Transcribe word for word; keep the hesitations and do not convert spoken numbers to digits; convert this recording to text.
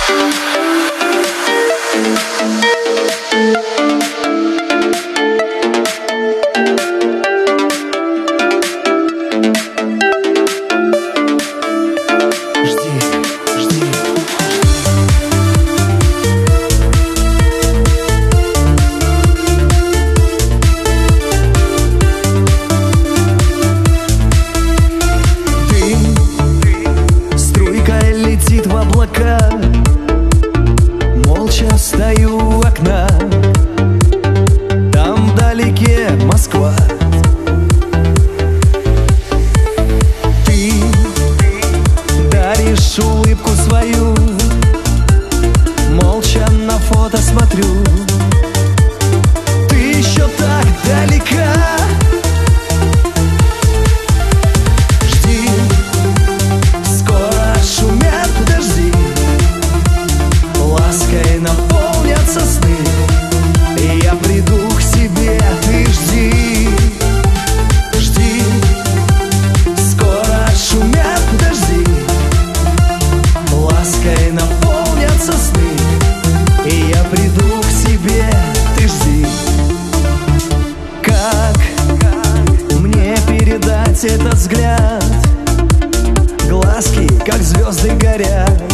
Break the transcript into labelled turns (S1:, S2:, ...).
S1: Молча стою у окна, там вдалеке Москва. Ты даришь улыбку свою, молча на фото смотрю. Ты еще так далека. Наполнятся сны, и я приду к себе. Ты жди, жди, скоро шумят дожди. Лаской наполнятся сны, и я приду к себе. Ты жди. Как мне передать этот взгляд? Глазки, как звезды, горят.